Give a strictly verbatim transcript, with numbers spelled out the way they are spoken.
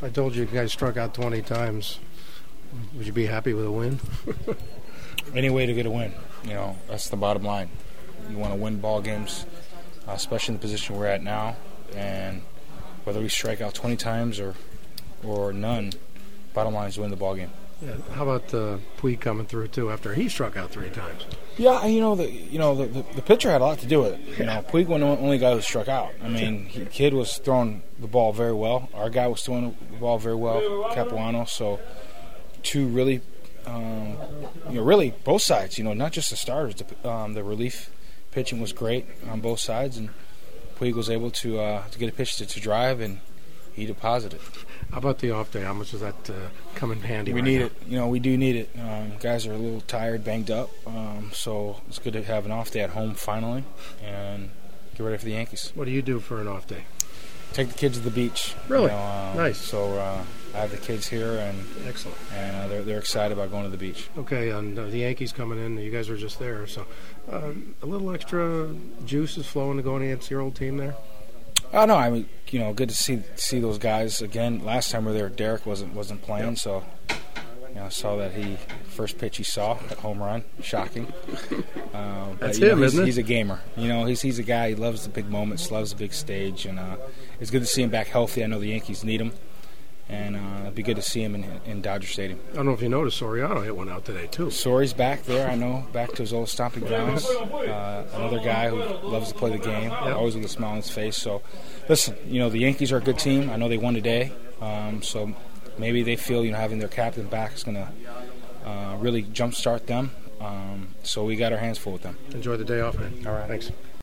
I told you you guys struck out twenty times. Would you be happy with a win? Any way to get a win, you know, that's the bottom line. You want to win ball games, uh, especially in the position we're at now, and whether we strike out twenty times or or none, bottom line is win the ball game. Yeah. How about uh, Puig coming through too after he struck out three times? Yeah, you know the you know the, the, the pitcher had a lot to do with it. You know, Puig wasn't the only guy who struck out. I mean, he, kid was throwing the ball very well. Our guy was throwing the ball very well, Capuano. So two really, um, you know, really both sides. You know, not just the starters. The, um, the relief pitching was great on both sides, and Puig was able to uh, to get a pitch to, to drive, and he deposited. How about the off day? How much does that uh, come in handy? We right need now? it. You know, we do need it. Um, guys are a little tired, banged up, um, so it's good to have an off day at home finally and get ready for the Yankees. What do you do for an off day? Take the kids to the beach. Really? You know, um, Nice. So uh, I have the kids here, and Excellent. and uh, they're they're excited about going to the beach. Okay, and uh, the Yankees coming in. You guys were just there, so uh, a little extra juice is flowing to going against your old team there. Oh no, I mean, you know, good to see see those guys again. Last time we were there, Derek wasn't wasn't playing, Yep. so you know, I saw that he first pitch he saw at home run, shocking. Um, That's but, you him, know, he's, isn't it? He's a gamer. You know, he's he's a guy. He loves the big moments, loves the big stage, and uh, it's good to see him back healthy. I know the Yankees need him, and uh, it'd be good to see him in, in Dodger Stadium. I don't know if you noticed, Soriano hit one out today too. Sori's back there, I know, back to his old stomping grounds. Uh, another guy who loves to play the game, always with a smile on his face. So, listen, you know, the Yankees are a good team. I know they won today, um, so maybe they feel, you know, having their captain back is going to uh, really jumpstart them. Um, so we got our hands full with them. Enjoy the day off, man. All right. Thanks.